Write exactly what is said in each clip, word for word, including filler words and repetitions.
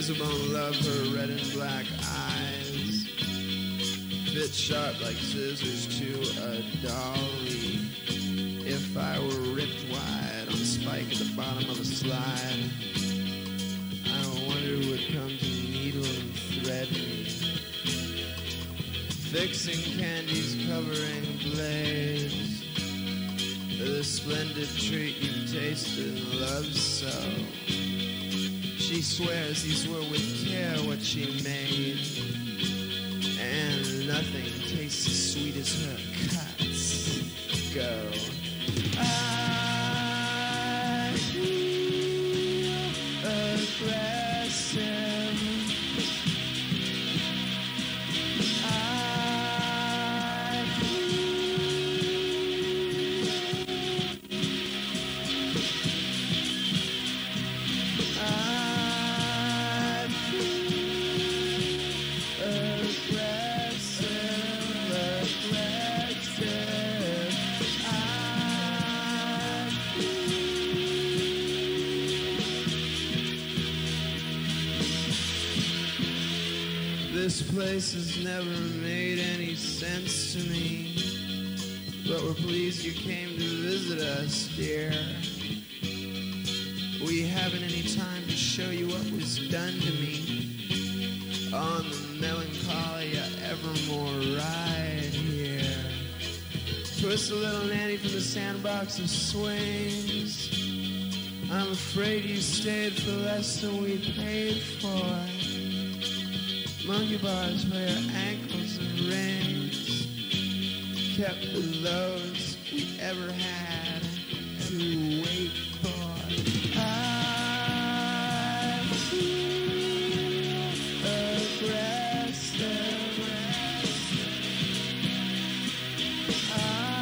razor-bone love, her red and black eyes fit sharp like scissors to a dolly. If I were ripped wide on a spike at the bottom of a slide, I wonder who would come to needle and thread me, fixing candies, covering blades, the splendid treat you've tasted and loved so. She swears these were with care what she made, and nothing tastes as sweet as her cuts go. I feel aggressive. I This place has never made any sense to me, but we're pleased you came to visit us, dear. We haven't any time to show you what was done to me on the Melancholia Evermore ride here. Twist a little nanny from the sandbox of swings. I'm afraid you stayed for less than we paid for. Monkey bars for your ankles and rings, kept the lowest we ever had to wait for. I feel aggressive. I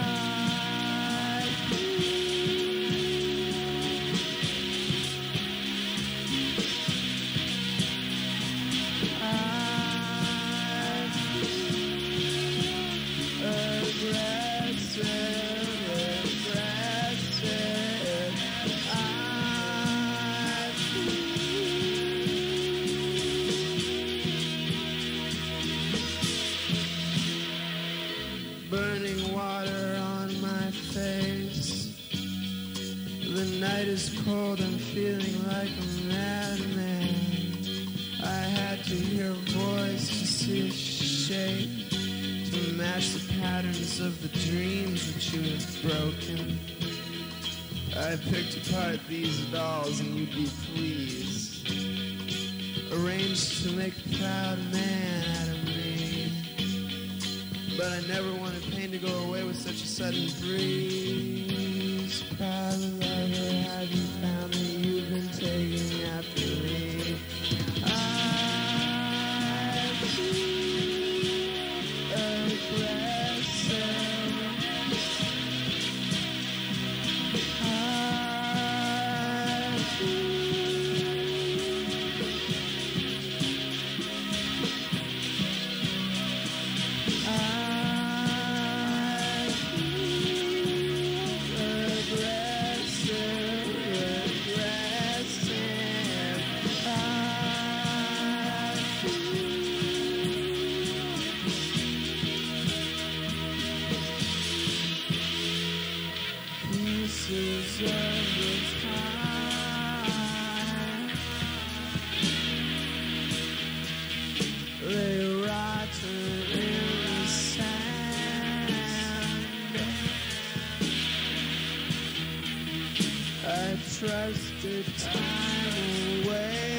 burning water on my face. The night is cold, I'm feeling like a madman. I had to hear a voice to see a shape, to match the patterns of the dreams that you have broken. I picked apart these dolls and you'd be pleased, arranged to make a proud man out of me. But I never wanted pain to go away with such a sudden breeze. Proud lover, have you found that you've been taking after me? I feel aggressive. I pieces of the time, they rotten in the sand. I trusted time away.